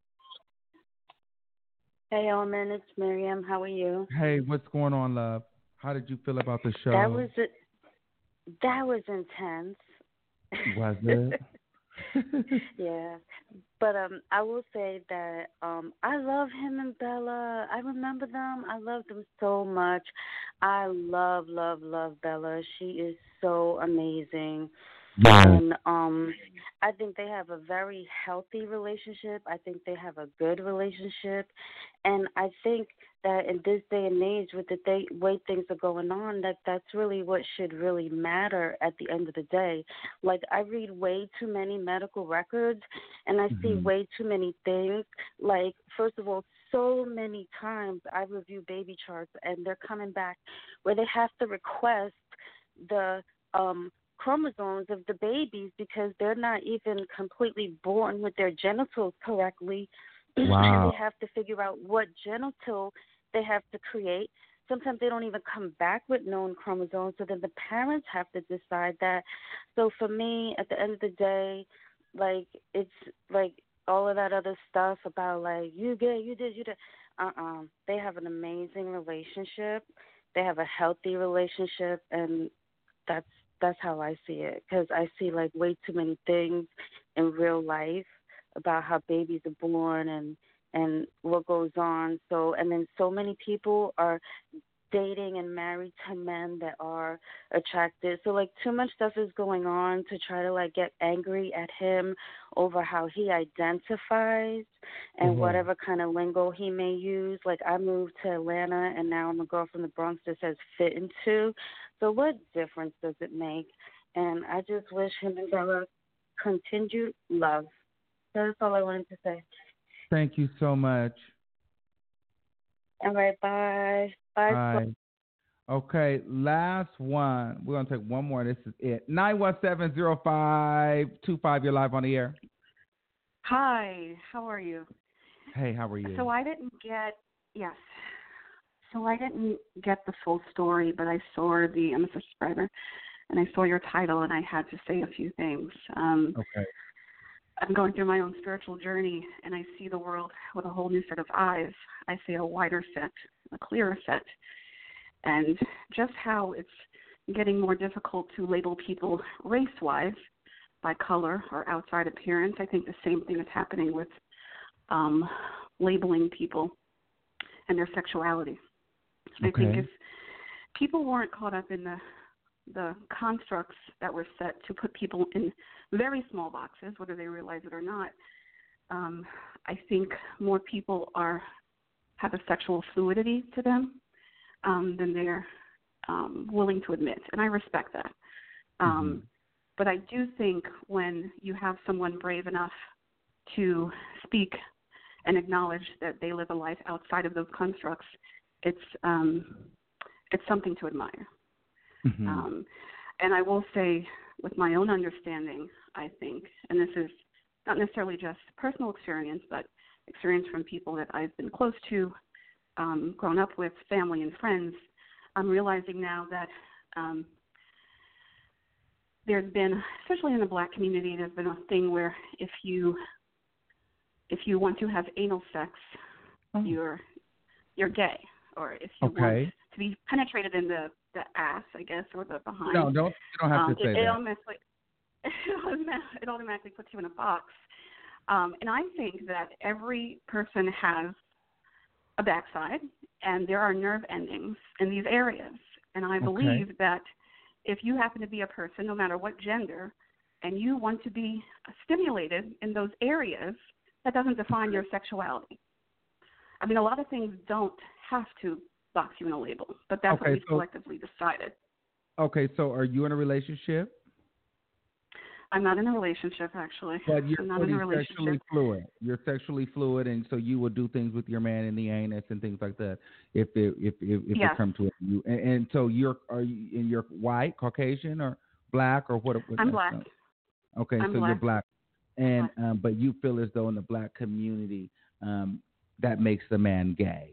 Hey, Elman, it's Miriam. How are you? Hey, what's going on, love? How did you feel about the show? That was intense. Was it? Yeah. But I will say that I love him and Bella. I remember them. I love them so much. I love Bella. She is so amazing. Yeah. And I think they have a very healthy relationship. I think they have a good relationship. And I think that in this day and age, with the way things are going on, that's really what should really matter at the end of the day. Like, I read way too many medical records, and I see way too many things. Like, first of all, so many times I review baby charts, and they're coming back where they have to request the chromosomes of the babies because they're not even completely born with their genitals correctly. Wow. And they have to figure out what genital they have to create. Sometimes they don't even come back with known chromosomes, so then the parents have to decide that. So for me, at the end of the day, like, it's like all of that other stuff about, like, you did. They have an amazing relationship. They have a healthy relationship, and that's how I see it, because I see, like, way too many things in real life about how babies are born and what goes on. So, and then so many people are dating and married to men that are attracted. So like too much stuff is going on to try to like get angry at him over how he identifies and whatever kind of lingo he may use. Like I moved to Atlanta and now I'm a girl from the Bronx that says fit into. So what difference does it make? And I just wish him and Bella continued love. That's all I wanted to say. Thank you so much. All right, bye. Bye. Okay, last one. We're going to take one more. This is it. 917-0525. You're live on the air. Hi, how are you? Hey, how are you? So I didn't get the full story, but I saw I'm a subscriber, and I saw your title, and I had to say a few things. Okay. I'm going through my own spiritual journey, and I see the world with a whole new set of eyes. I see a wider set, a clearer set, and just how it's getting more difficult to label people race-wise by color or outside appearance. I think the same thing is happening with labeling people and their sexuality. I think if people weren't caught up in the constructs that were set to put people in very small boxes, whether they realize it or not, I think more people have a sexual fluidity to them than they're willing to admit, and I respect that. But I do think when you have someone brave enough to speak and acknowledge that they live a life outside of those constructs, it's something to admire. And I will say, with my own understanding, I think, and this is not necessarily just personal experience, but experience from people that I've been close to, grown up with, family and friends, I'm realizing now that there's been, especially in the Black community, there's been a thing where if you want to have anal sex, you're gay, or if you want to be penetrated in the ass, I guess, or the behind. No, you don't have to say that. It automatically puts you in a box. And I think that every person has a backside, and there are nerve endings in these areas. And I believe that if you happen to be a person, no matter what gender, and you want to be stimulated in those areas, that doesn't define your sexuality. I mean, a lot of things don't have to box you in a label, but that's what we collectively decided. Okay, so are you in a relationship? I'm not in a relationship, actually. But you're I'm not in a relationship. Sexually fluid. You're sexually fluid, and so you will do things with your man in the anus and things like that if it comes to it. And so you're white, Caucasian, or Black, or what? I'm Black. Okay, I'm so Black. you're Black, and but you feel as though in the Black community that makes the man gay.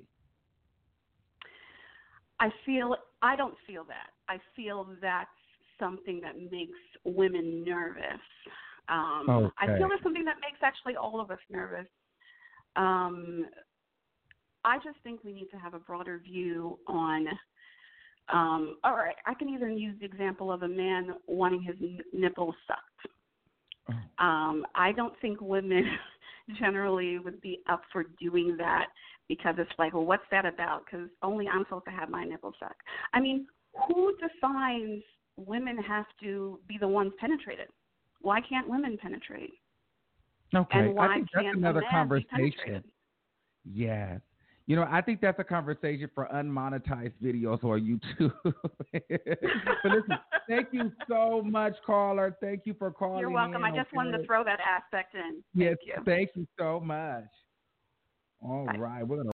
I don't feel that. I feel that's something that makes women nervous. I feel there's something that makes actually all of us nervous. I just think we need to have a broader view on, all right, I can even use the example of a man wanting his nipples sucked. I don't think women generally would be up for doing that because it's like, well, what's that about? Because only I'm supposed to have my nipples sucked. I mean, who defines women have to be the ones penetrated? Why can't women penetrate? Okay, and why I think that's can't another conversation. Yes. You know, I think that's a conversation for unmonetized videos or YouTube. But listen, thank you so much, caller. Thank you for calling. You're welcome. I just wanted to throw that aspect in. Yes, thank you so much. All right, we're going to